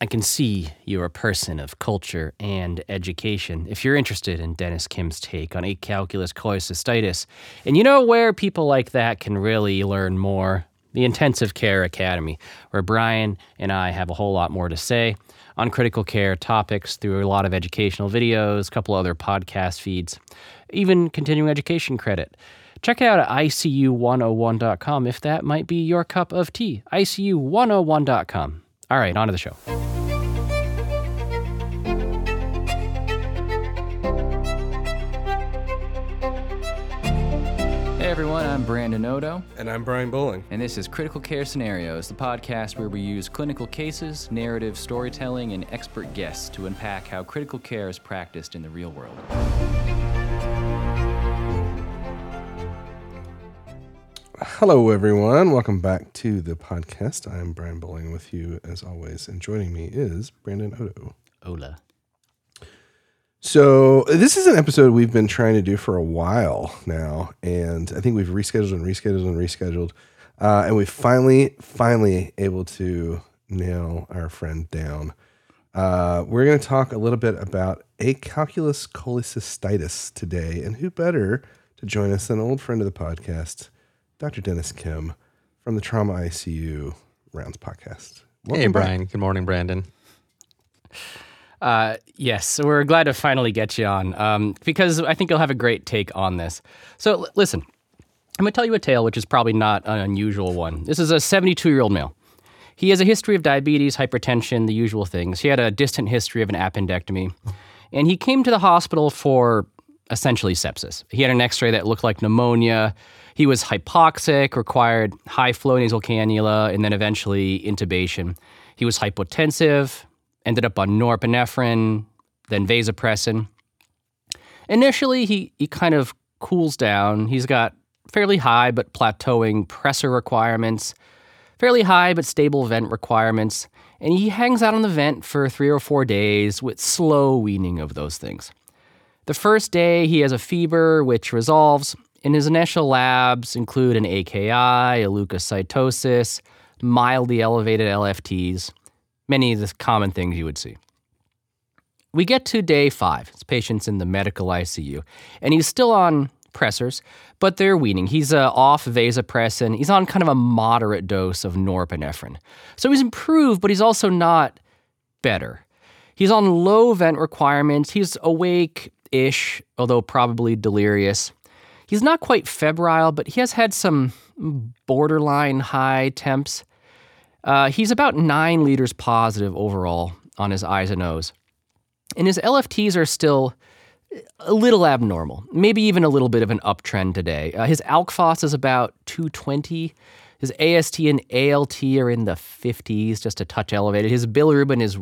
I can see you're a person of culture and education if you're interested in Dennis Kim's take on acalculous cholecystitis. And you know where people like that can really learn more? The Intensive Care Academy, where Brian and I have a whole lot more to say on critical care topics through a lot of educational videos, a couple other podcast feeds, even continuing education credit. Check out ICU101.com if that might be your cup of tea. ICU101.com. All right, on to the show. Hey everyone, I'm Brandon Odo. And I'm Brian Bowling. And this is Critical Care Scenarios, the podcast where we use clinical cases, narrative storytelling, and expert guests to unpack how critical care is practiced in the real world. Hello, everyone. Welcome back to the podcast. I'm Brian Bowling with you, as always, and joining me is Brandon Odo. Hola. So this is an episode we've been trying to do for a while now, and I think we've rescheduled, and we've finally able to nail our friend down. We're going to talk a little bit about acalculous cholecystitis today, and who better to join us than an old friend of the podcast, Dr. Dennis Kim from the Trauma ICU Rounds podcast. Welcome hey, Brian. Back. Good morning, Brandon. Yes, so we're glad to finally get you on because I think you'll have a great take on this. So listen, I'm going to tell you a tale which is probably not an unusual one. This is a 72-year-old male. He has a history of diabetes, hypertension, the usual things. He had a distant history of an appendectomy, and he came to the hospital for essentially sepsis. He had an x-ray that looked like pneumonia. He was hypoxic, required high-flow nasal cannula, and then eventually intubation. He was hypotensive, ended up on norepinephrine, then vasopressin. Initially, he kind of cools down. He's got fairly high but plateauing pressor requirements, fairly high but stable vent requirements, and he hangs out on the vent for 3 or 4 days with slow weaning of those things. The first day, he has a fever, which resolves, and his initial labs include an AKI, a leukocytosis, mildly elevated LFTs, many of the common things you would see. We get to day 5. This patient's in the medical ICU, and he's still on pressors, but they're weaning. He's off vasopressin. He's on kind of a moderate dose of norepinephrine. So he's improved, but he's also better. He's on low vent requirements. He's awake-ish, although probably delirious. He's not quite febrile, but he has had some borderline high temps. He's about 9 liters positive overall on his eyes and nose. And his LFTs are still a little abnormal, maybe even a little bit of an uptrend today. His alk phos is about 220. His AST and ALT are in the 50s, just a touch elevated. His bilirubin is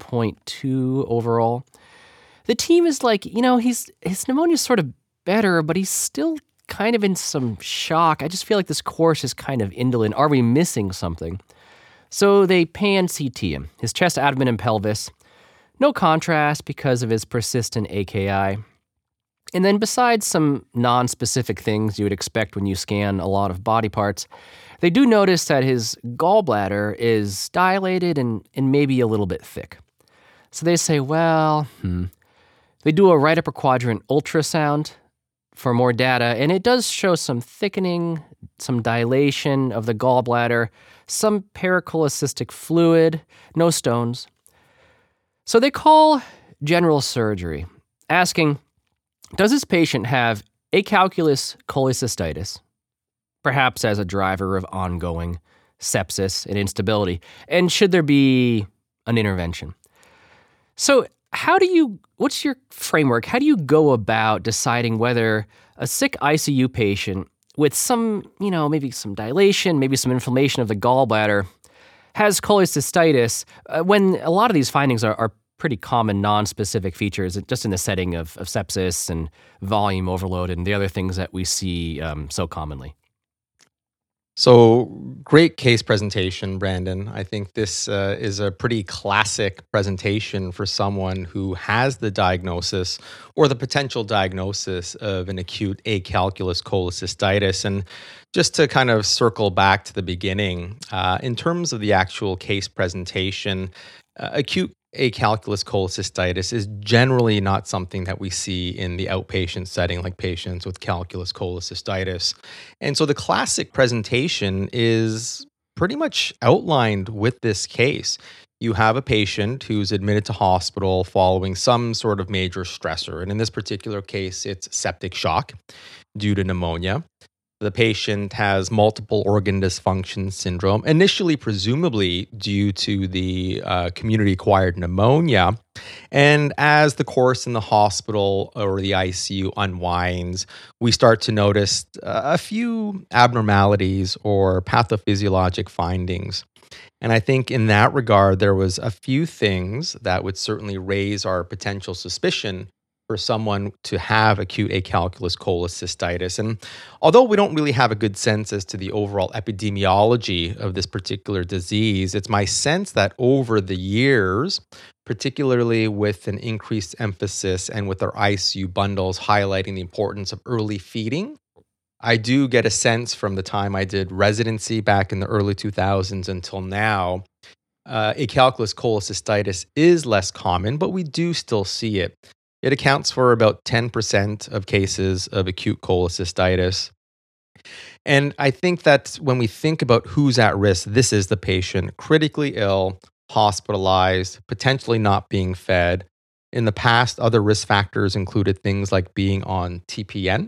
1.2 overall. The team is like, his pneumonia is sort of better, but he's still kind of in some shock. I just feel like this course is kind of indolent. Are we missing something? So they pan-CT him, his chest, abdomen, and pelvis. No contrast because of his persistent AKI. And then besides some non-specific things you would expect when you scan a lot of body parts, they do notice that his gallbladder is dilated and maybe a little bit thick. So they say, They do a right upper quadrant ultrasound for more data, and it does show some thickening, some dilation of the gallbladder, some pericholecystic fluid, no stones. So they call general surgery, asking, does this patient have acalculous cholecystitis, perhaps as a driver of ongoing sepsis and instability, and should there be an intervention? So what's your framework? How do you go about deciding whether a sick ICU patient with some, maybe some dilation, maybe some inflammation of the gallbladder has cholecystitis when a lot of these findings are pretty common non-specific features just in the setting of sepsis and volume overload and the other things that we see so commonly? So great case presentation, Brandon. I think this is a pretty classic presentation for someone who has the diagnosis or the potential diagnosis of an acute acalculous cholecystitis. And just to kind of circle back to the beginning, in terms of the actual case presentation, acute acalculous cholecystitis is generally not something that we see in the outpatient setting, like patients with calculous cholecystitis. And so the classic presentation is pretty much outlined with this case. You have a patient who's admitted to hospital following some sort of major stressor. And in this particular case, it's septic shock due to pneumonia. The patient has multiple organ dysfunction syndrome, initially presumably due to the community-acquired pneumonia. And as the course in the hospital or the ICU unwinds, we start to notice a few abnormalities or pathophysiologic findings. And I think in that regard, there was a few things that would certainly raise our potential suspicion for someone to have acute acalculous cholecystitis. And although we don't really have a good sense as to the overall epidemiology of this particular disease, it's my sense that over the years, particularly with an increased emphasis and with our ICU bundles highlighting the importance of early feeding, I do get a sense from the time I did residency back in the early 2000s until now, acalculous cholecystitis is less common, but we do still see it. It accounts for about 10% of cases of acute cholecystitis. And I think that when we think about who's at risk, this is the patient, critically ill, hospitalized, potentially not being fed. In the past, other risk factors included things like being on TPN.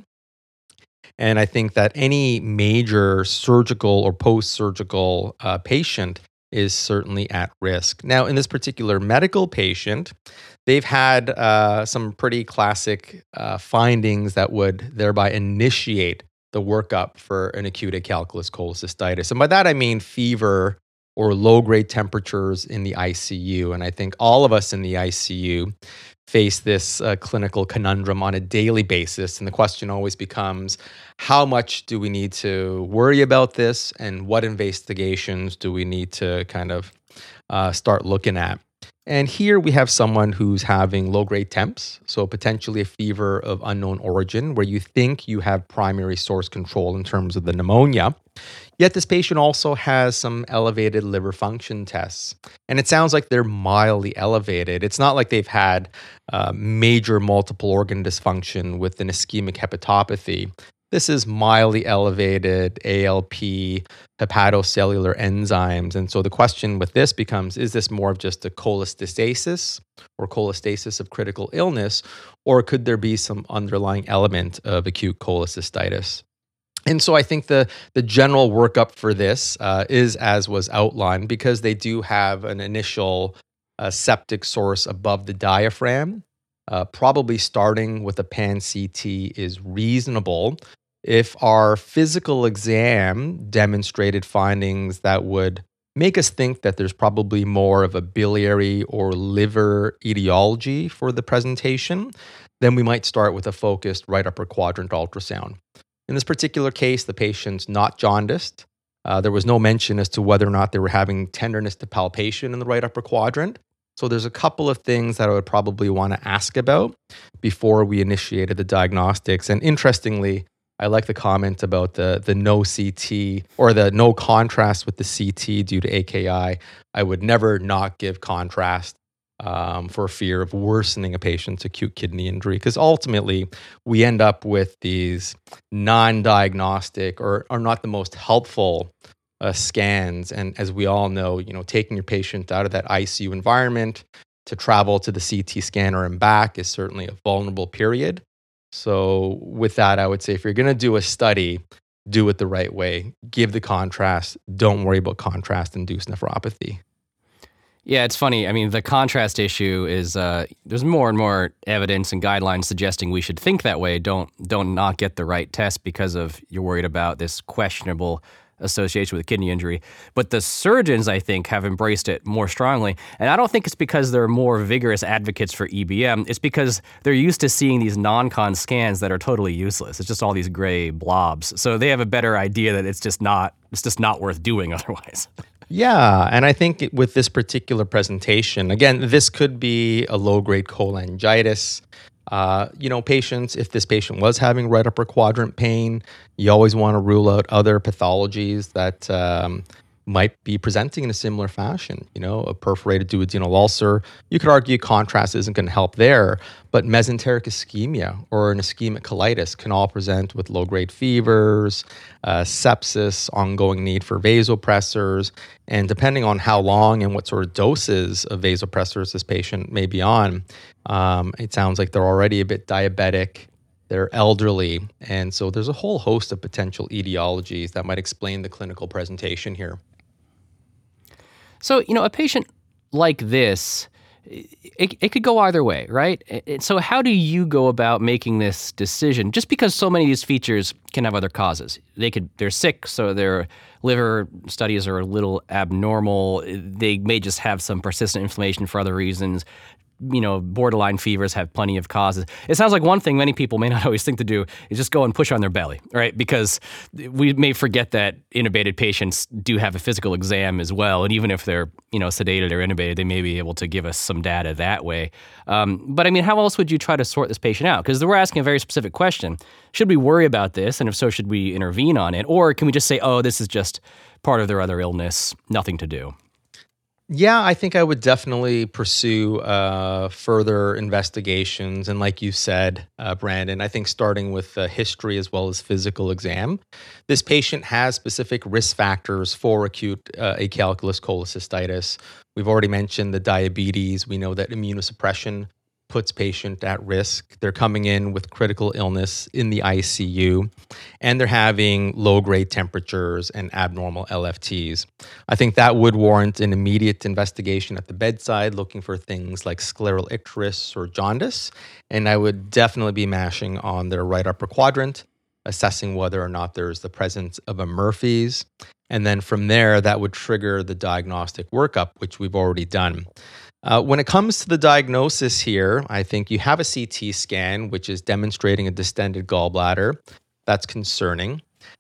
And I think that any major surgical or post-surgical patient is certainly at risk. Now, in this particular medical patient, they've had some pretty classic findings that would thereby initiate the workup for an acute acalculous cholecystitis. And by that, I mean fever or low-grade temperatures in the ICU. And I think all of us in the ICU face this clinical conundrum on a daily basis. And the question always becomes, how much do we need to worry about this? And what investigations do we need to kind of start looking at? And here we have someone who's having low-grade temps, so potentially a fever of unknown origin, where you think you have primary source control in terms of the pneumonia. Yet this patient also has some elevated liver function tests. And it sounds like they're mildly elevated. It's not like they've had major multiple organ dysfunction with an ischemic hepatopathy. This is mildly elevated ALP, hepatocellular enzymes. And so the question with this becomes, is this more of just a cholestasis or cholestasis of critical illness, or could there be some underlying element of acute cholecystitis? And so I think the general workup for this is as was outlined, because they do have an initial septic source above the diaphragm. Probably starting with a pan-CT is reasonable. If our physical exam demonstrated findings that would make us think that there's probably more of a biliary or liver etiology for the presentation, then we might start with a focused right upper quadrant ultrasound. In this particular case, the patient's not jaundiced. There was no mention as to whether or not they were having tenderness to palpation in the right upper quadrant. So there's a couple of things that I would probably want to ask about before we initiated the diagnostics. And interestingly, I like the comment about the no CT or the no contrast with the CT due to AKI. I would never not give contrast for fear of worsening a patient's acute kidney injury, because ultimately we end up with these non-diagnostic or not the most helpful scans. And as we all know, taking your patient out of that ICU environment to travel to the CT scanner and back is certainly a vulnerable period. So with that, I would say if you're going to do a study, do it the right way. Give the contrast. Don't worry about contrast-induced nephropathy. Yeah, it's funny. I mean, the contrast issue is there's more and more evidence and guidelines suggesting we should think that way. Don't not get the right test because of you're worried about this questionable association with kidney injury. But the surgeons, I think, have embraced it more strongly. And I don't think it's because they're more vigorous advocates for EBM. It's because they're used to seeing these non-con scans that are totally useless. It's just all these gray blobs. So they have a better idea that it's just not worth doing otherwise. Yeah, and I think with this particular presentation, again, this could be a low-grade cholangitis. Patients, if this patient was having right upper quadrant pain, you always want to rule out other pathologies that might be presenting in a similar fashion. A perforated duodenal ulcer. You could argue contrast isn't going to help there, but mesenteric ischemia or an ischemic colitis can all present with low-grade fevers, sepsis, ongoing need for vasopressors, and depending on how long and what sort of doses of vasopressors this patient may be on, it sounds like they're already a bit diabetic. They're elderly, and so there's a whole host of potential etiologies that might explain the clinical presentation here. So, a patient like this, it could go either way, right? So how do you go about making this decision? Just because so many of these features can have other causes. They're sick, so their liver studies are a little abnormal. They may just have some persistent inflammation for other reasons. Borderline fevers have plenty of causes. It sounds like one thing many people may not always think to do is just go and push on their belly, right? Because we may forget that intubated patients do have a physical exam as well. And even if they're, sedated or intubated, they may be able to give us some data that way. But how else would you try to sort this patient out? Because we're asking a very specific question. Should we worry about this? And if so, should we intervene on it? Or can we just say, oh, this is just part of their other illness, nothing to do? Yeah, I think I would definitely pursue further investigations. And like you said, Brandon, I think starting with history as well as physical exam. This patient has specific risk factors for acute acalculous cholecystitis. We've already mentioned the diabetes. We know that immunosuppression puts patient at risk. They're coming in with critical illness in the ICU, and they're having low-grade temperatures and abnormal LFTs. I think that would warrant an immediate investigation at the bedside, looking for things like scleral icterus or jaundice, and I would definitely be mashing on their right upper quadrant, assessing whether or not there's the presence of a Murphy's, and then from there, that would trigger the diagnostic workup, which we've already done. When it comes to the diagnosis here, I think you have a CT scan, which is demonstrating a distended gallbladder. That's concerning.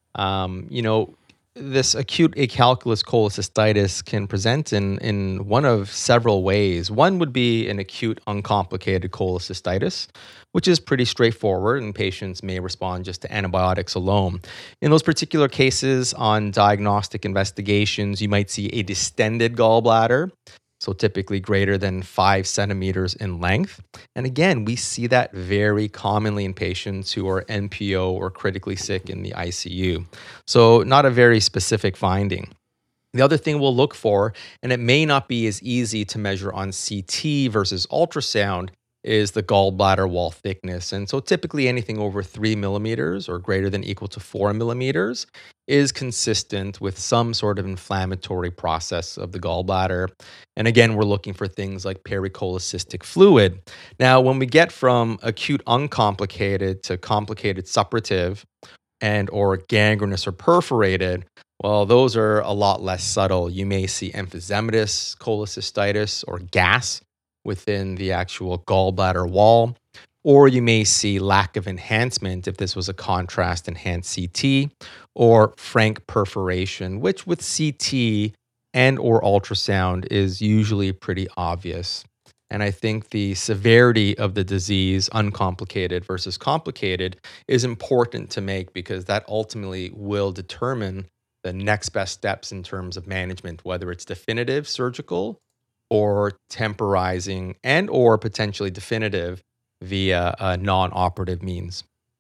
This acute acalculous cholecystitis can present in one of several ways. One would be an acute uncomplicated cholecystitis, which is pretty straightforward, and patients may respond just to antibiotics alone. In those particular cases on diagnostic investigations, you might see a distended gallbladder, so typically greater than 5 centimeters in length. And again, we see that very commonly in patients who are NPO or critically sick in the ICU. So not a very specific finding. The other thing we'll look for, and it may not be as easy to measure on CT versus ultrasound, is the gallbladder wall thickness. And so typically anything over 3 millimeters or greater than equal to 4 millimeters is consistent with some sort of inflammatory process of the gallbladder. And again, we're looking for things like pericholecystic fluid. Now, when we get from acute uncomplicated to complicated suppurative and or gangrenous or perforated, well, those are a lot less subtle. You may see emphysematous cholecystitis or gas within the actual gallbladder wall, or you may see lack of enhancement if this was a contrast enhanced CT, or frank perforation, which with CT and or ultrasound is usually pretty obvious. And I think the severity of the disease, uncomplicated versus complicated, is important to make because that ultimately will determine the next best steps in terms of management, whether it's definitive surgical or temporizing and or potentially definitive via non-operative means.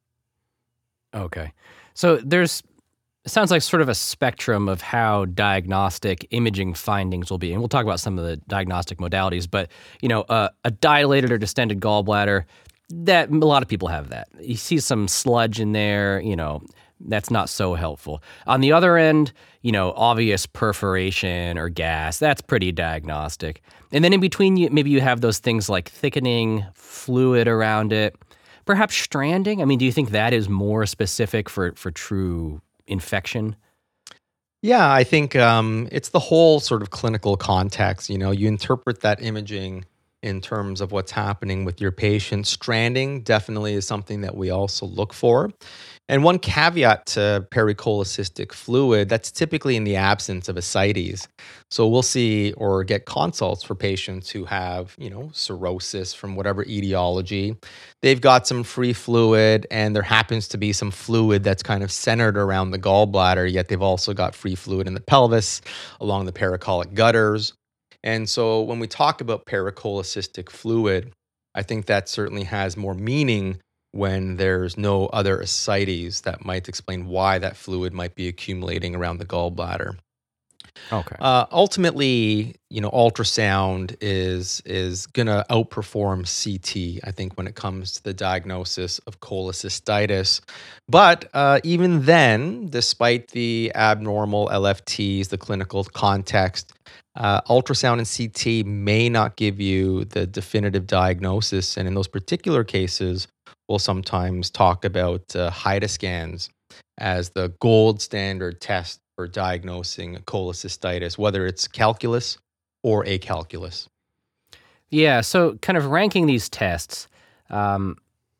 Okay. So it sounds like sort of a spectrum of how diagnostic imaging findings will be. And we'll talk about some of the diagnostic modalities, but a dilated or distended gallbladder, that a lot of people have that. You see some sludge in there, that's not so helpful. On the other end, obvious perforation or gas, that's pretty diagnostic. And then in between, maybe you have those things like thickening, fluid around it, perhaps stranding. Do you think that is more specific for true infection? Yeah, I think it's the whole sort of clinical context. You interpret that imaging in terms of what's happening with your patient. Stranding definitely is something that we also look for. And one caveat to pericholecystic fluid, that's typically in the absence of ascites. So we'll see or get consults for patients who have, cirrhosis from whatever etiology. They've got some free fluid, and there happens to be some fluid that's kind of centered around the gallbladder, yet they've also got free fluid in the pelvis, along the pericolic gutters. And so when we talk about pericholecystic fluid, I think that certainly has more meaning when there's no other ascites that might explain why that fluid might be accumulating around the gallbladder. Okay. Ultimately, ultrasound is going to outperform CT, I think, when it comes to the diagnosis of cholecystitis. But even then, despite the abnormal LFTs, the clinical context, ultrasound and CT may not give you the definitive diagnosis. And in those particular cases, we'll sometimes talk about HIDA scans as the gold standard test for diagnosing cholecystitis, whether it's calculus or acalculus. Yeah, so kind of ranking these tests, CT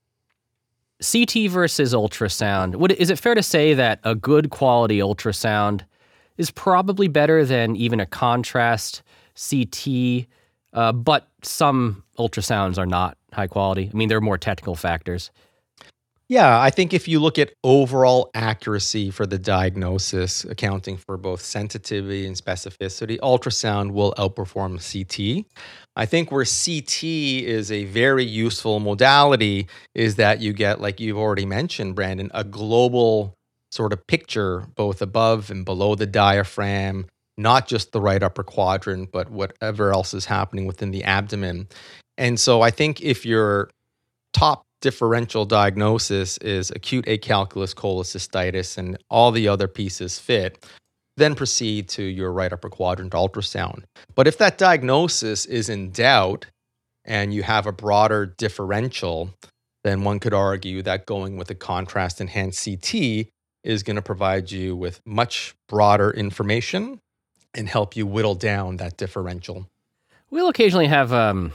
versus ultrasound. Is it fair to say that a good quality ultrasound is probably better than even a contrast CT, but some ultrasounds are not high quality? I mean, there are more technical factors. Yeah, I think if you look at overall accuracy for the diagnosis, accounting for both sensitivity and specificity, ultrasound will outperform CT. I think where CT is a very useful modality is that you get, like you've already mentioned, Brandon, a global sort of picture, both above and below the diaphragm, not just the right upper quadrant, but whatever else is happening within the abdomen. And so I think if your top differential diagnosis is acute acalculous cholecystitis and all the other pieces fit, then proceed to your right upper quadrant ultrasound. But if that diagnosis is in doubt and you have a broader differential, then one could argue that going with a contrast enhanced CT is going to provide you with much broader information and help you whittle down that differential. We'll occasionally have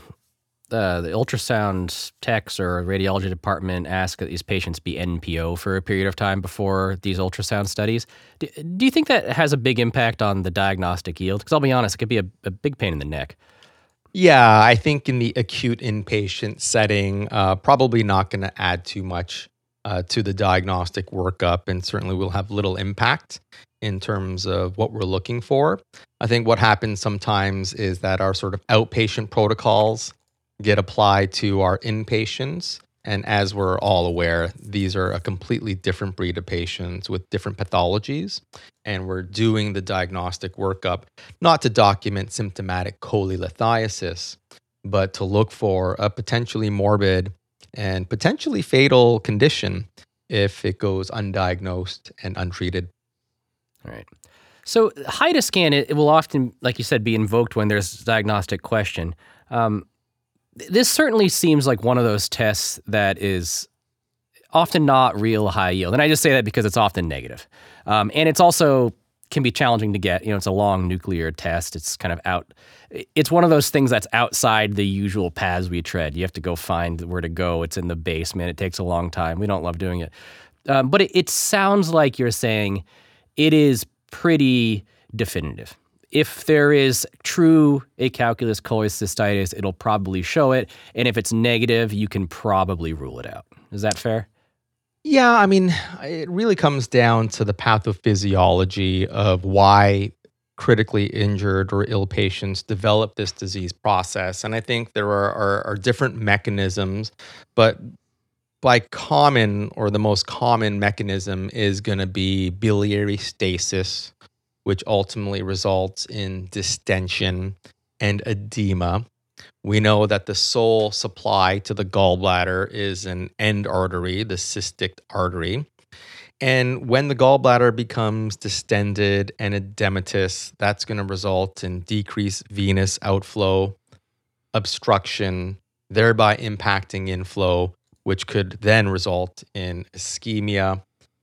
the ultrasound techs or radiology department ask that these patients be NPO for a period of time before these ultrasound studies. Do you think that has a big impact on the diagnostic yield? Because I'll be honest, it could be a big pain in the neck. Yeah, I think in the acute inpatient setting, probably not going to add too much to the diagnostic workup, and certainly will have little impact in terms of what we're looking for. I think what happens sometimes is that our sort of outpatient protocols get applied to our inpatients. And as we're all aware, these are a completely different breed of patients with different pathologies. And we're doing the diagnostic workup, not to document symptomatic cholelithiasis, but to look for a potentially morbid and potentially fatal condition if it goes undiagnosed and untreated. All right. So HIDA scan, it will often, like you said, be invoked when there's a diagnostic question. This certainly seems like one of those tests that is often not real high yield. And I just say that because it's often negative. And it's also can be challenging to get. It's a long nuclear test. It's kind of out. It's one of those things that's outside the usual paths we tread. You have to go find where to go. It's in the basement. It takes a long time. We don't love doing it. But it sounds like you're saying it is pretty definitive. If there is true acalculous cholecystitis, it'll probably show it. And if it's negative, you can probably rule it out. Is that fair? Yeah, I mean, it really comes down to the pathophysiology of why critically injured or ill patients develop this disease process. And I think there are different mechanisms, but by common or the most common mechanism is going to be biliary stasis, which ultimately results in distension and edema. We know that the sole supply to the gallbladder is an end artery, the cystic artery. And when the gallbladder becomes distended and edematous, that's going to result in decreased venous outflow, obstruction, thereby impacting inflow, which could then result in ischemia,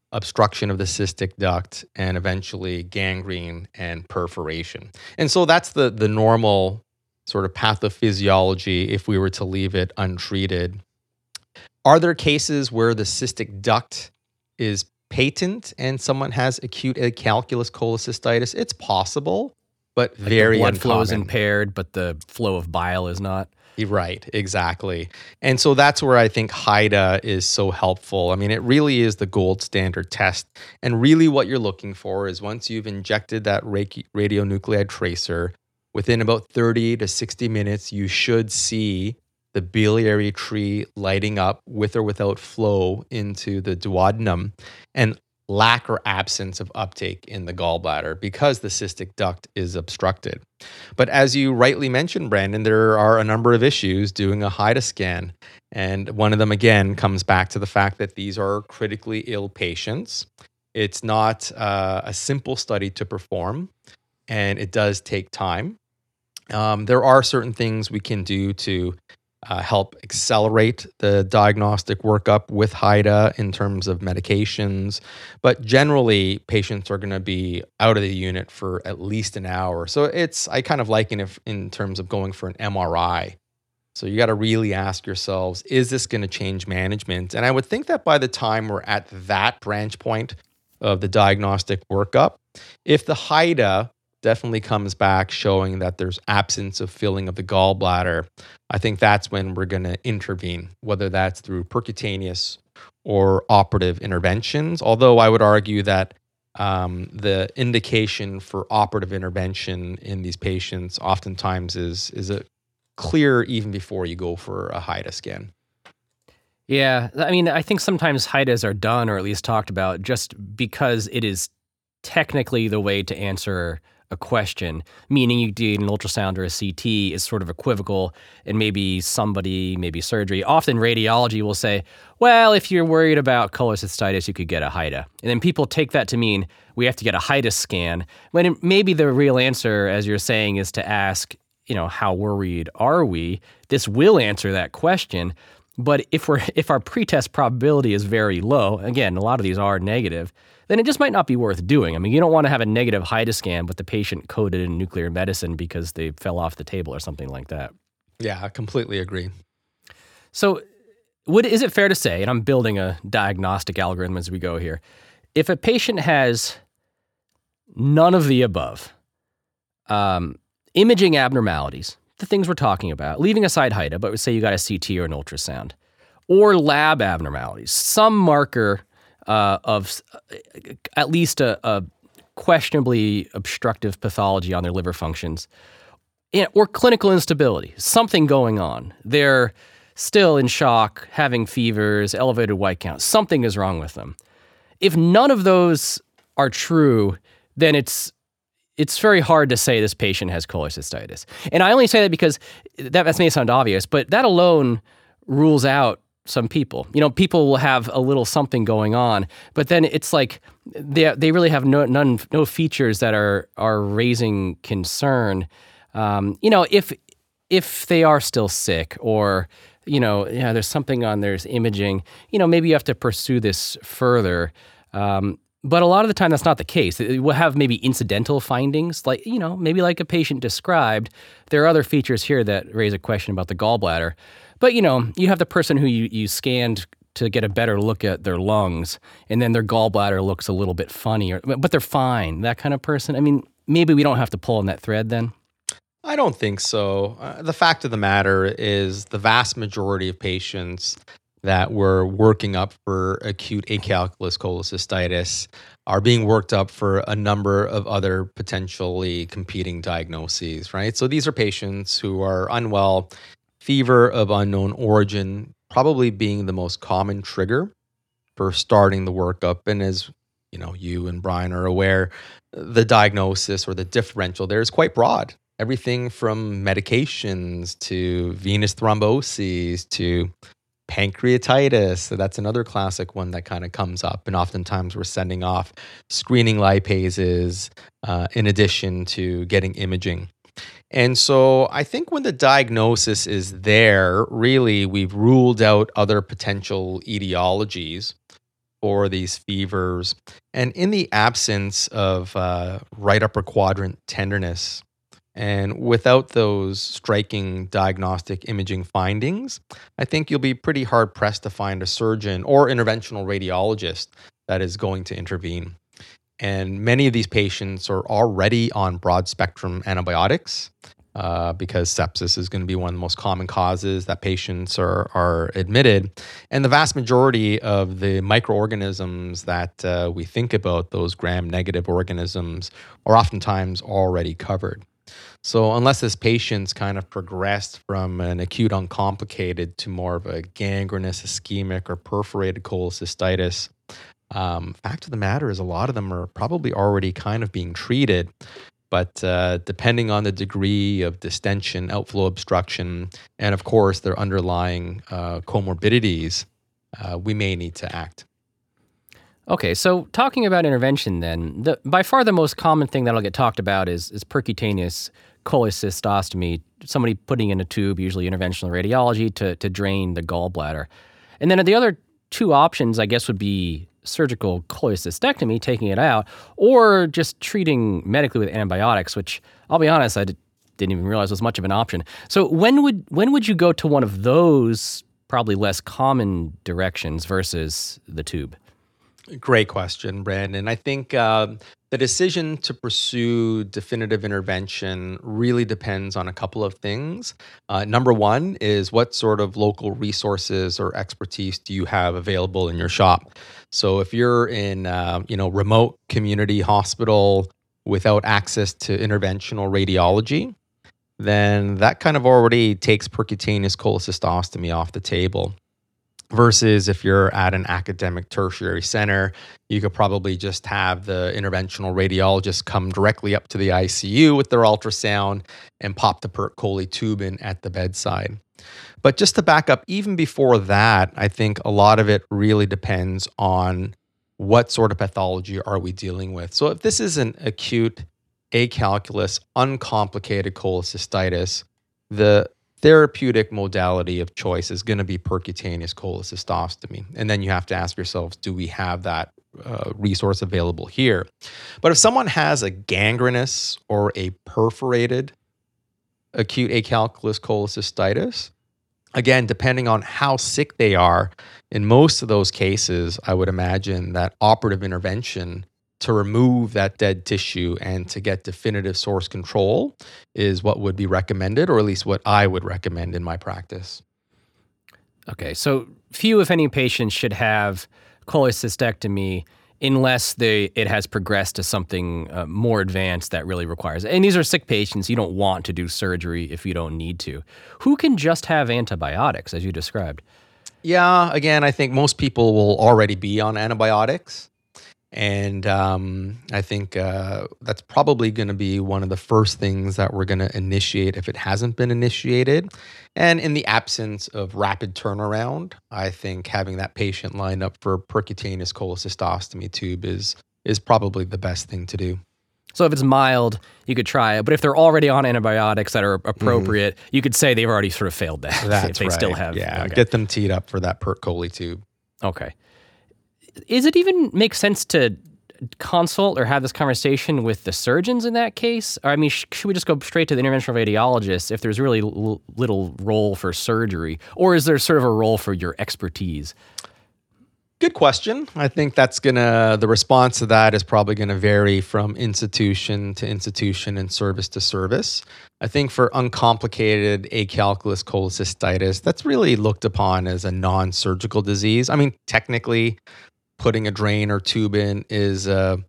obstruction of the cystic duct, and eventually gangrene and perforation. And so that's the normal sort of pathophysiology if we were to leave it untreated. Are there cases where the cystic duct is patent and someone has acute acalculous cholecystitis? It's possible, but Like very the blood uncommon. flow is impaired, but the flow of bile is not. Right, exactly. And so that's where I think HIDA is so helpful. I mean, it really is the gold standard test. And really what you're looking for is once you've injected that radionuclide tracer, within about 30 to 60 minutes, you should see the biliary tree lighting up with or without flow into the duodenum, and lack or absence of uptake in the gallbladder because the cystic duct is obstructed. But as you rightly mentioned, Brandon, there are a number of issues doing a HIDA scan. And one of them, again, comes back to the fact that these are critically ill patients. It's not a simple study to perform, and it does take time. There are certain things we can do to help accelerate the diagnostic workup with HIDA in terms of medications. But generally, patients are going to be out of the unit for at least an hour. So I kind of liken it in terms of going for an MRI. So you got to really ask yourselves, is this going to change management? And I would think that by the time we're at that branch point of the diagnostic workup, if the HIDA definitely comes back showing that there's absence of filling of the gallbladder, I think that's when we're going to intervene, whether that's through percutaneous or operative interventions. Although I would argue that the indication for operative intervention in these patients oftentimes is a clear even before you go for a HIDA scan. Yeah, I mean, I think sometimes HIDAs are done or at least talked about just because it is technically the way to answer a question, meaning you did an ultrasound or a CT is sort of equivocal, and maybe surgery. Often radiology will say, well, if you're worried about cholecystitis, you could get a HIDA. And then people take that to mean we have to get a HIDA scan, when maybe the real answer, as you're saying, is to ask, how worried are we? This will answer that question. But if our pretest probability is very low, again, a lot of these are negative, then it just might not be worth doing. I mean, you don't want to have a negative HIDA scan with the patient coded in nuclear medicine because they fell off the table or something like that. Yeah, I completely agree. So is it fair to say, and I'm building a diagnostic algorithm as we go here, if a patient has none of the above, imaging abnormalities, the things we're talking about, leaving aside HIDA, but say you got a CT or an ultrasound, or lab abnormalities, some marker of at least a questionably obstructive pathology on their liver functions, or clinical instability, something going on. They're still in shock, having fevers, elevated white counts. Something is wrong with them. If none of those are true, then it's very hard to say this patient has cholecystitis. And I only say that because that may sound obvious, but that alone rules out some people. People will have a little something going on, but then it's like they really have no features that are raising concern. If they are still sick, or there's something on there's imaging, maybe you have to pursue this further. But a lot of the time, that's not the case. We'll have maybe incidental findings, like, maybe like a patient described. There are other features here that raise a question about the gallbladder. But, you have the person who you scanned to get a better look at their lungs, and then their gallbladder looks a little bit funny, but they're fine, that kind of person. I mean, maybe we don't have to pull on that thread then? I don't think so. The fact of the matter is the vast majority of patients that we're working up for acute acalculous cholecystitis are being worked up for a number of other potentially competing diagnoses, right? So these are patients who are unwell, fever of unknown origin, probably being the most common trigger for starting the workup. And as you and Brian are aware, the diagnosis or the differential there is quite broad. Everything from medications to venous thromboses to pancreatitis. So that's another classic one that kind of comes up. And oftentimes we're sending off screening lipases in addition to getting imaging. And so I think when the diagnosis is there, really we've ruled out other potential etiologies. for these fevers. And in the absence of right upper quadrant tenderness, and without those striking diagnostic imaging findings, I think you'll be pretty hard pressed to find a surgeon or interventional radiologist that is going to intervene. And many of these patients are already on broad spectrum antibiotics because sepsis is going to be one of the most common causes that patients are admitted. And the vast majority of the microorganisms that we think about, those gram-negative organisms, are oftentimes already covered. So unless this patient's kind of progressed from an acute uncomplicated to more of a gangrenous, ischemic, or perforated cholecystitis, fact of the matter is a lot of them are probably already kind of being treated. But depending on the degree of distension, outflow obstruction, and of course their underlying comorbidities, we may need to act. Okay, so talking about intervention then, by far the most common thing that'll get talked about is percutaneous cholecystostomy, somebody putting in a tube, usually interventional radiology, to drain the gallbladder. And then the other two options, I guess, would be surgical cholecystectomy, taking it out, or just treating medically with antibiotics, which I'll be honest, I didn't even realize was much of an option. So when would you go to one of those probably less common directions versus the tube? Great question, Brandon. I think the decision to pursue definitive intervention really depends on a couple of things. Number one is what sort of local resources or expertise do you have available in your shop? So if you're in remote community hospital without access to interventional radiology, then that kind of already takes percutaneous cholecystostomy off the table. Versus if you're at an academic tertiary center, you could probably just have the interventional radiologist come directly up to the ICU with their ultrasound and pop the perc chole tube in at the bedside. But just to back up, even before that, I think a lot of it really depends on what sort of pathology are we dealing with. So if this is an acute acalculous, uncomplicated cholecystitis, the therapeutic modality of choice is going to be percutaneous cholecystostomy. And then you have to ask yourselves, do we have that resource available here? But if someone has a gangrenous or a perforated acute acalculous cholecystitis, again, depending on how sick they are, in most of those cases, I would imagine that operative intervention to remove that dead tissue and to get definitive source control is what would be recommended, or at least what I would recommend in my practice. Okay, so few, if any, patients should have cholecystectomy unless it has progressed to something more advanced that really requires it. And these are sick patients. You don't want to do surgery if you don't need to. Who can just have antibiotics, as you described? Yeah, again, I think most people will already be on antibiotics. And I think that's probably going to be one of the first things that we're going to initiate if it hasn't been initiated. And in the absence of rapid turnaround, I think having that patient lined up for percutaneous cholecystostomy tube is probably the best thing to do. So if it's mild, you could try it. But if they're already on antibiotics that are appropriate, you could say they've already sort of failed that. That's if they right. still have. Yeah, okay. Get them teed up for that perc chole tube. Okay. Is it even make sense to consult or have this conversation with the surgeons in that case? Or, I mean, should we just go straight to the interventional radiologist if there's really little role for surgery? Or is there sort of a role for your expertise? Good question. I think the response to that is probably going to vary from institution to institution and service to service. I think for uncomplicated acalculous cholecystitis, that's really looked upon as a non-surgical disease. I mean, technically, putting a drain or tube in is a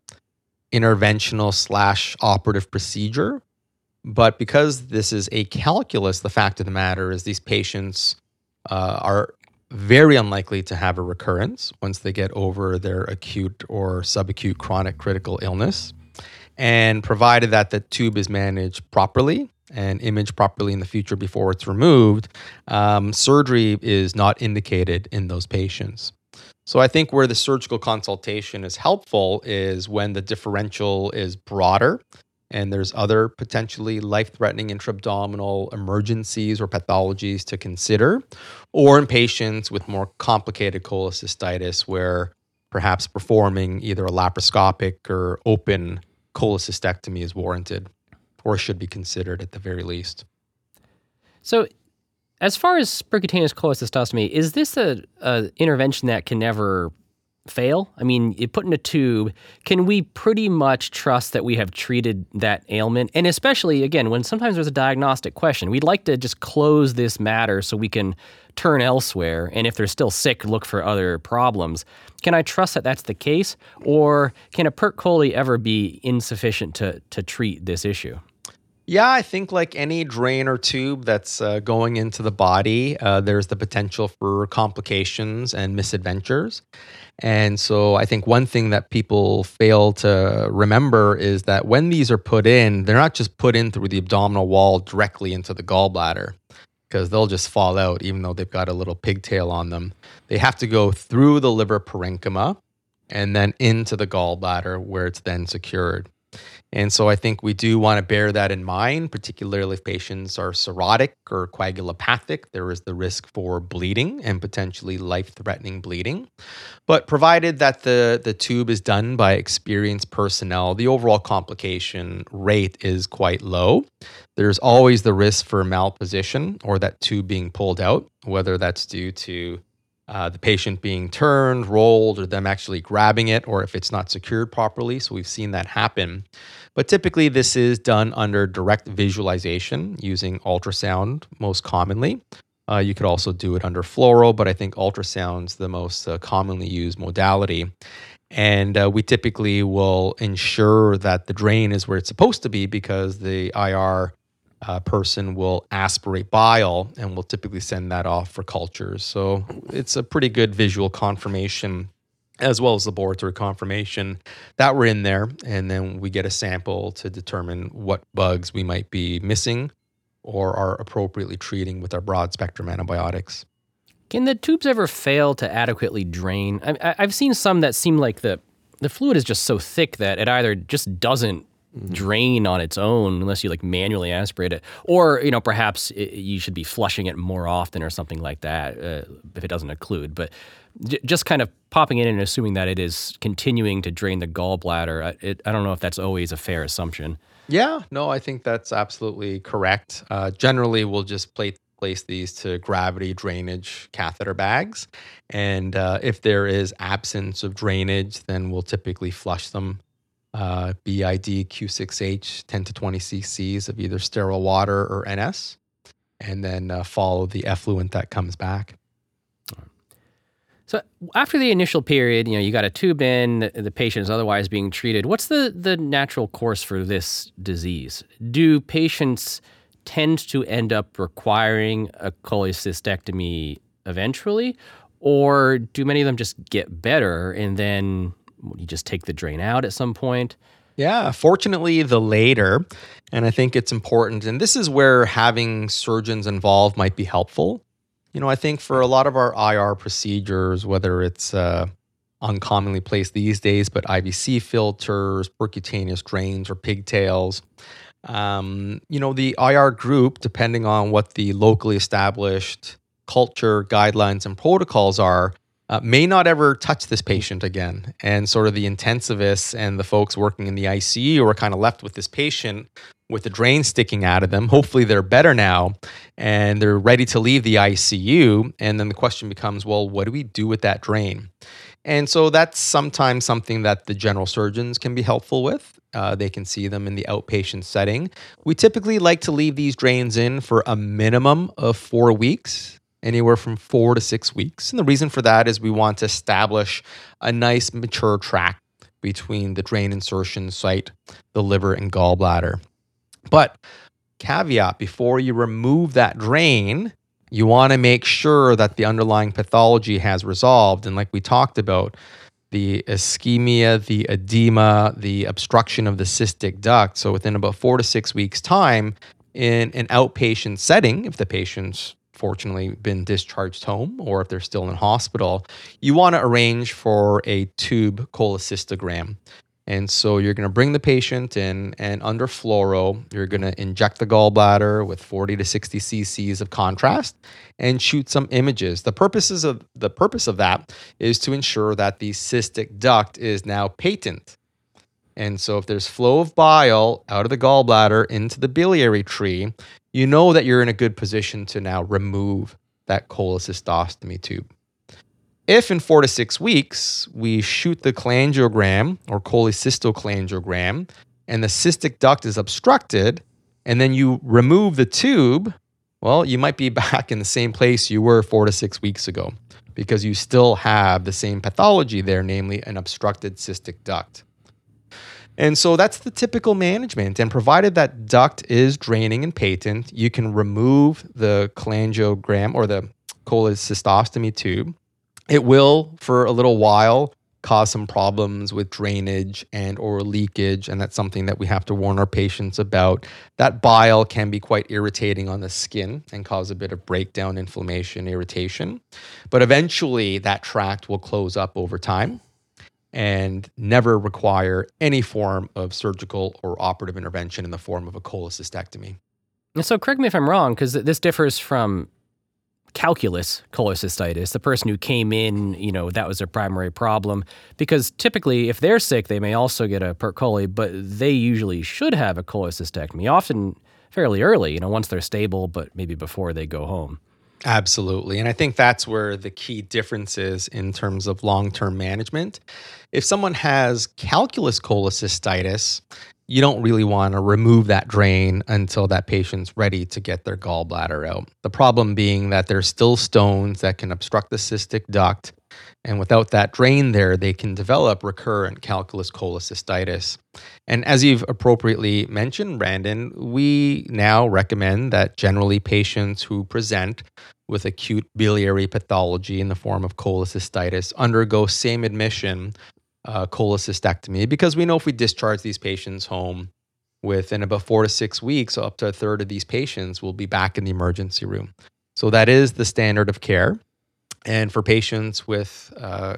interventional / operative procedure. But because this is acalculous, the fact of the matter is these patients are very unlikely to have a recurrence once they get over their acute or subacute chronic critical illness. And provided that the tube is managed properly and imaged properly in the future before it's removed, surgery is not indicated in those patients. So I think where the surgical consultation is helpful is when the differential is broader and there's other potentially life-threatening intra-abdominal emergencies or pathologies to consider, or in patients with more complicated cholecystitis where perhaps performing either a laparoscopic or open cholecystectomy is warranted or should be considered at the very least. So, as far as percutaneous cholecystostomy, is this a intervention that can never fail? I mean, you put in a tube, can we pretty much trust that we have treated that ailment? And especially, again, when sometimes there's a diagnostic question, we'd like to just close this matter so we can turn elsewhere. And if they're still sick, look for other problems. Can I trust that that's the case? Or can a perc chole ever be insufficient to treat this issue? Yeah, I think like any drain or tube that's going into the body, there's the potential for complications and misadventures. And so I think one thing that people fail to remember is that when these are put in, they're not just put in through the abdominal wall directly into the gallbladder, because they'll just fall out even though they've got a little pigtail on them. They have to go through the liver parenchyma and then into the gallbladder where it's then secured. And so I think we do want to bear that in mind, particularly if patients are cirrhotic or coagulopathic. There is the risk for bleeding and potentially life-threatening bleeding. But provided that the tube is done by experienced personnel, the overall complication rate is quite low. There's always the risk for malposition or that tube being pulled out, whether that's due to the patient being turned, rolled, or them actually grabbing it, or if it's not secured properly. So we've seen that happen. But typically this is done under direct visualization using ultrasound most commonly. You could also do it under fluoro, but I think ultrasound's the most commonly used modality. And we typically will ensure that the drain is where it's supposed to be because the IR person will aspirate bile and will typically send that off for cultures. So it's a pretty good visual confirmation as well as laboratory confirmation that we're in there. And then we get a sample to determine what bugs we might be missing or are appropriately treating with our broad spectrum antibiotics. Can the tubes ever fail to adequately drain? I've seen some that seem like the fluid is just so thick that it either just doesn't drain on its own unless you like manually aspirate it, or perhaps you should be flushing it more often or something like that if it doesn't occlude. But just kind of popping it in and assuming that it is continuing to drain the gallbladder, I don't know if that's always a fair assumption. Yeah, no, I think that's absolutely correct. Generally, we'll just place these to gravity drainage catheter bags, and if there is absence of drainage, then we'll typically flush them. BID Q6H 10 to 20 cc's of either sterile water or NS, and then follow the effluent that comes back. So after the initial period, you got a tube in, the patient is otherwise being treated. What's the natural course for this disease? Do patients tend to end up requiring a cholecystectomy eventually, or do many of them just get better and then you just take the drain out at some point? Yeah, fortunately, the later. And I think it's important. And this is where having surgeons involved might be helpful. I think for a lot of our IR procedures, whether it's uncommonly placed these days, but IVC filters, percutaneous drains, or pigtails, the IR group, depending on what the locally established culture, guidelines, and protocols are, may not ever touch this patient again. And sort of the intensivists and the folks working in the ICU are kind of left with this patient with the drain sticking out of them. Hopefully they're better now and they're ready to leave the ICU. And then the question becomes, well, what do we do with that drain? And so that's sometimes something that the general surgeons can be helpful with. They can see them in the outpatient setting. We typically like to leave these drains in for a minimum of 4 weeks. Anywhere from 4 to 6 weeks. And the reason for that is we want to establish a nice mature tract between the drain insertion site, the liver, and gallbladder. But caveat, before you remove that drain, you want to make sure that the underlying pathology has resolved. And like we talked about, the ischemia, the edema, the obstruction of the cystic duct. So within about 4 to 6 weeks' time, in an outpatient setting, if the patient's fortunately been discharged home or if they're still in hospital, you want to arrange for a tube cholecystogram. And so you're going to bring the patient in, and under fluoro, you're going to inject the gallbladder with 40 to 60 cc's of contrast and shoot some images. The purpose of that is to ensure that the cystic duct is now patent. And so if there's flow of bile out of the gallbladder into the biliary tree, you know that you're in a good position to now remove that cholecystostomy tube. If in 4 to 6 weeks we shoot the cholangiogram or cholecystocholangiogram and the cystic duct is obstructed, and then you remove the tube, well, you might be back in the same place you were 4 to 6 weeks ago because you still have the same pathology there, namely an obstructed cystic duct. And so that's the typical management. And provided that duct is draining and patent, you can remove the cholangiogram or the cholecystostomy tube. It will, for a little while, cause some problems with drainage and or leakage, and that's something that we have to warn our patients about. That bile can be quite irritating on the skin and cause a bit of breakdown, inflammation, irritation. But eventually, that tract will close up over time and never require any form of surgical or operative intervention in the form of a cholecystectomy. So correct me if I'm wrong, because this differs from calculus cholecystitis, the person who came in, that was their primary problem. Because typically, if they're sick, they may also get a PERT chole, but they usually should have a cholecystectomy, often fairly early, once they're stable, but maybe before they go home. Absolutely. And I think that's where the key difference is in terms of long-term management. If someone has calculus cholecystitis, you don't really want to remove that drain until that patient's ready to get their gallbladder out. The problem being that there's still stones that can obstruct the cystic duct, and without that drain there, they can develop recurrent calculus cholecystitis. And as you've appropriately mentioned, Brandon, we now recommend that generally patients who present with acute biliary pathology in the form of cholecystitis undergo same admission cholecystectomy, because we know if we discharge these patients home within about 4 to 6 weeks, up to a third of these patients will be back in the emergency room. So that is the standard of care. And for patients with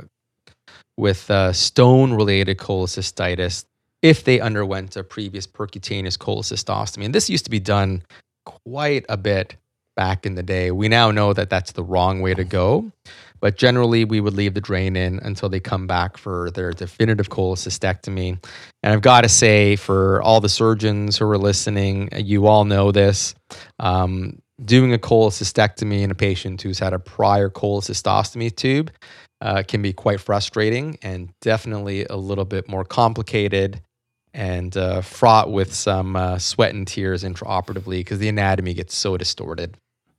stone-related cholecystitis, if they underwent a previous percutaneous cholecystostomy, and this used to be done quite a bit back in the day, we now know that that's the wrong way to go. But generally, we would leave the drain in until they come back for their definitive cholecystectomy. And I've got to say, for all the surgeons who are listening, you all know this. Doing a cholecystectomy in a patient who's had a prior cholecystostomy tube can be quite frustrating and definitely a little bit more complicated and fraught with some sweat and tears intraoperatively because the anatomy gets so distorted.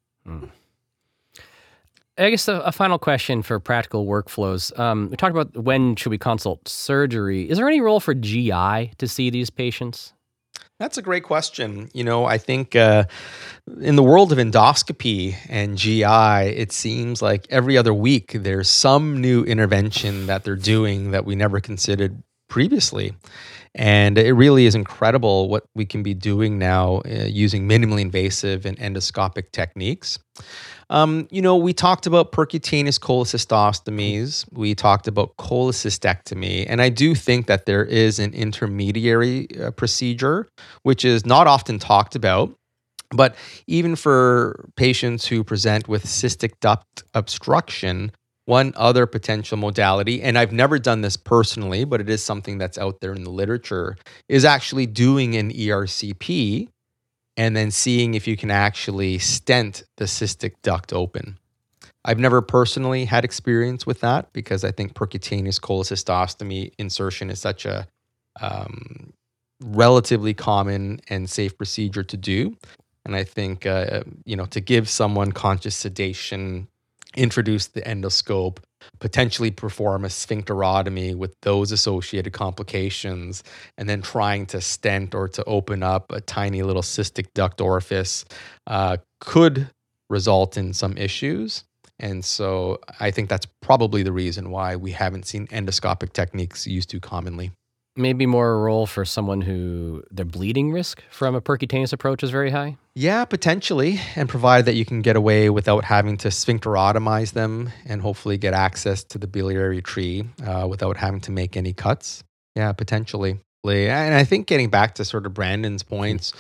I guess a final question for practical workflows. We talked about when should we consult surgery. Is there any role for GI to see these patients? That's a great question. I think in the world of endoscopy and GI, it seems like every other week there's some new intervention that they're doing that we never considered previously. And it really is incredible what we can be doing now using minimally invasive and endoscopic techniques. We talked about percutaneous cholecystostomies. We talked about cholecystectomy. And I do think that there is an intermediary procedure, which is not often talked about. But even for patients who present with cystic duct obstruction, one other potential modality, and I've never done this personally, but it is something that's out there in the literature, is actually doing an ERCP and then seeing if you can actually stent the cystic duct open. I've never personally had experience with that because I think percutaneous cholecystostomy insertion is such a relatively common and safe procedure to do. And I think, to give someone conscious sedation, introduce the endoscope, potentially perform a sphincterotomy with those associated complications, and then trying to stent or to open up a tiny little cystic duct orifice could result in some issues. And so I think that's probably the reason why we haven't seen endoscopic techniques used too commonly. Maybe more a role for someone who their bleeding risk from a percutaneous approach is very high? Yeah, potentially. And provided that you can get away without having to sphincterotomize them and hopefully get access to the biliary tree without having to make any cuts. Yeah, potentially. And I think getting back to sort of Brandon's points,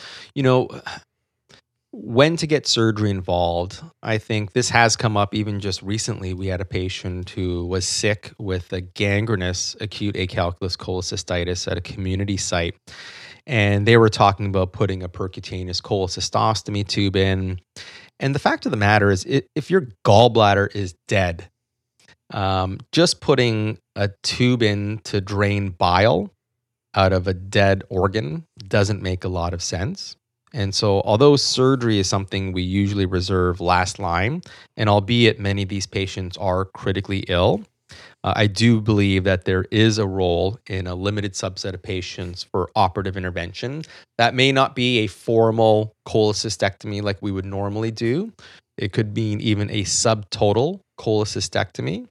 when to get surgery involved, I think this has come up even just recently. We had a patient who was sick with a gangrenous acute acalculous cholecystitis at a community site. And they were talking about putting a percutaneous cholecystostomy tube in. And the fact of the matter is, if your gallbladder is dead, just putting a tube in to drain bile out of a dead organ doesn't make a lot of sense. And so, although surgery is something we usually reserve last line, and albeit many of these patients are critically ill, I do believe that there is a role in a limited subset of patients for operative intervention. That may not be a formal cholecystectomy like we would normally do. It could mean even a subtotal cholecystectomy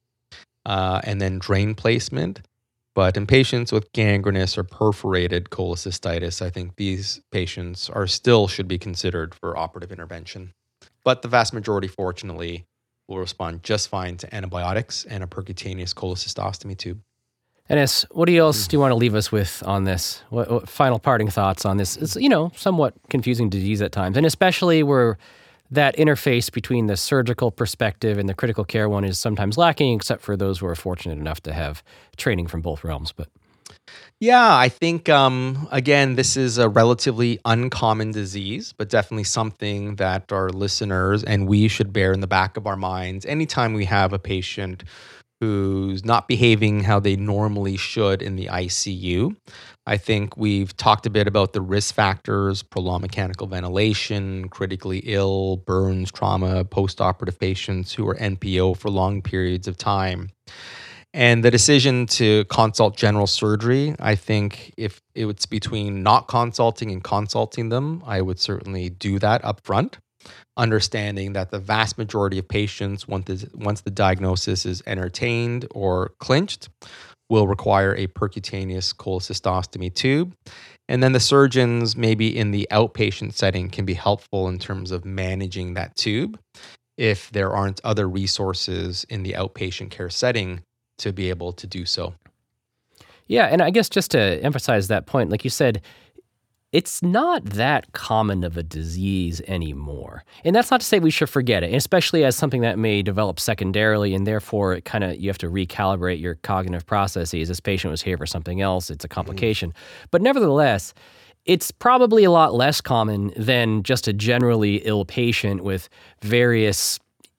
and then drain placement. But in patients with gangrenous or perforated cholecystitis, I think these patients should be considered for operative intervention. But the vast majority, fortunately, will respond just fine to antibiotics and a percutaneous cholecystostomy tube. Enes, what else do you want to leave us with on this? What final parting thoughts on this? It's, somewhat confusing disease at times, and especially where that interface between the surgical perspective and the critical care one is sometimes lacking, except for those who are fortunate enough to have training from both realms. But yeah, I think, again, this is a relatively uncommon disease, but definitely something that our listeners and we should bear in the back of our minds anytime we have a patient who's not behaving how they normally should in the ICU. I think we've talked a bit about the risk factors: prolonged mechanical ventilation, critically ill, burns, trauma, postoperative patients who are NPO for long periods of time. And the decision to consult general surgery, I think if it's between not consulting and consulting them, I would certainly do that up front, understanding that the vast majority of patients, once the diagnosis is entertained or clinched, will require a percutaneous cholecystostomy tube. And then the surgeons, maybe in the outpatient setting, can be helpful in terms of managing that tube if there aren't other resources in the outpatient care setting to be able to do so. Yeah, and I guess just to emphasize that point, like you said, it's not that common of a disease anymore. And that's not to say we should forget it, especially as something that may develop secondarily, and therefore you have to recalibrate your cognitive processes. This patient was here for something else. It's a complication. But nevertheless, it's probably a lot less common than just a generally ill patient with various,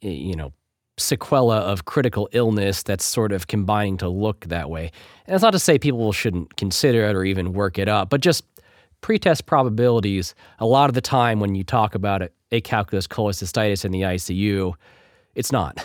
sequela of critical illness that's sort of combining to look that way. And that's not to say people shouldn't consider it or even work it up, but just pretest probabilities, a lot of the time when you talk about acalculous cholecystitis in the ICU, it's not.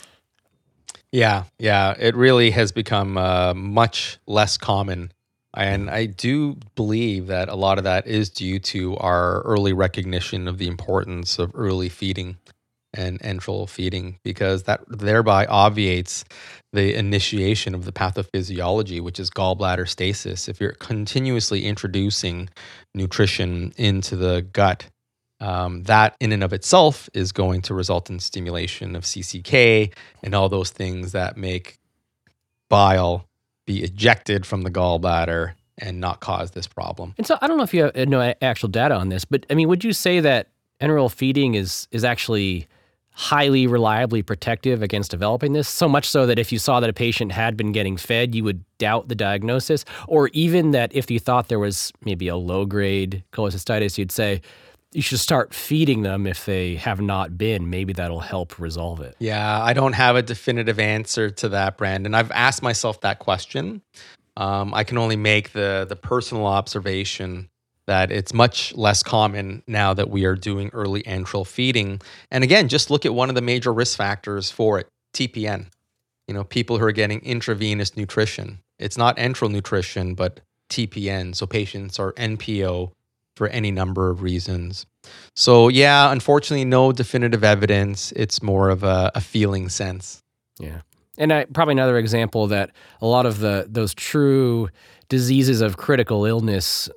Yeah, it really has become much less common. And I do believe that a lot of that is due to our early recognition of the importance of early feeding and enteral feeding, because that thereby obviates the initiation of the pathophysiology, which is gallbladder stasis. If you're continuously introducing nutrition into the gut, that in and of itself is going to result in stimulation of CCK and all those things that make bile be ejected from the gallbladder and not cause this problem. And so I don't know if you have no actual data on this, but I mean, would you say that enteral feeding is actually highly reliably protective against developing this, so much so that if you saw that a patient had been getting fed, you would doubt the diagnosis? Or even that if you thought there was maybe a low-grade cholecystitis, you'd say you should start feeding them if they have not been. Maybe that'll help resolve it. Yeah, I don't have a definitive answer to that, Brandon. I've asked myself that question. I can only make the personal observation that it's much less common now that we are doing early enteral feeding. And again, just look at one of the major risk factors for it, TPN. People who are getting intravenous nutrition. It's not enteral nutrition, but TPN. So patients are NPO for any number of reasons. So yeah, unfortunately, no definitive evidence. It's more of a feeling sense. Yeah. And probably another example that a lot of those true diseases of critical illness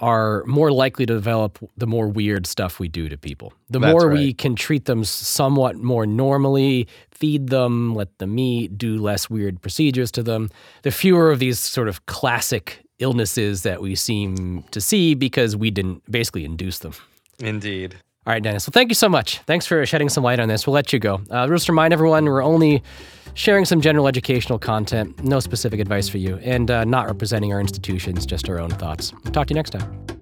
are more likely to develop the more weird stuff we do to people. The That's more we right. can treat them somewhat more normally, feed them, let them eat, do less weird procedures to them, the fewer of these sort of classic illnesses that we seem to see because we didn't basically induce them. Indeed. All right, Dennis. Well, thank you so much. Thanks for shedding some light on this. We'll let you go. Just remind everyone, we're only sharing some general educational content, no specific advice for you, and not representing our institutions, just our own thoughts. Talk to you next time.